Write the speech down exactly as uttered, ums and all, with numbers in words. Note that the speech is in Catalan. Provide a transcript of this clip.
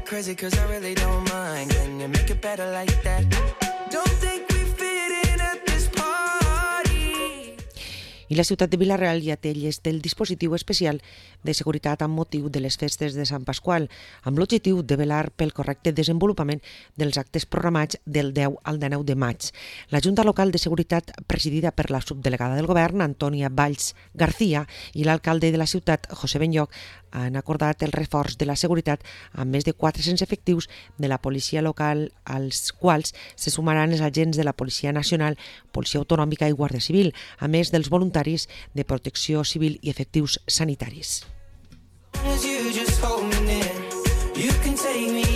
crazy cause I really don't mind. Can you make it better like that? Don't think we fit in at this party. I la ciutat de Vila-real ja té llest el dispositiu especial de seguretat amb motiu de les festes de Sant Pasqual, amb l'objectiu de velar pel correcte desenvolupament dels actes programats del deu al dinou de maig. La Junta Local de Seguretat, presidida per la subdelegada del Govern, Antònia Valls García, i l'alcalde de la ciutat, José Benlloch, han acordat el reforç de la seguretat amb més de quatre-cents efectius de la policia local, als quals se sumaran els agents de la Policia Nacional, Policia Autonòmica i Guàrdia Civil, a més dels voluntaris de protecció civil i efectius sanitaris. You just hold me near. You can take me